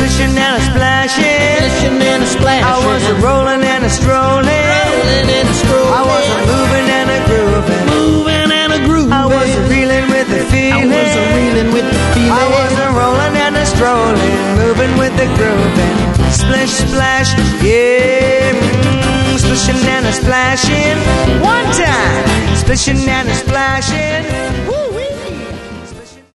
splishing and a splashing, Splishing and a splashing. I was a rolling and a strolling, Rolling and a strolling. I was a moving and a grooving, Moving and a grooving. I was a reeling with the feeling, I was a reeling with the feeling. I was a rolling and a strolling, moving with the grooving. Splish splash, yeah, splishing and a splashing. One time, splishing and a splashing. Woo!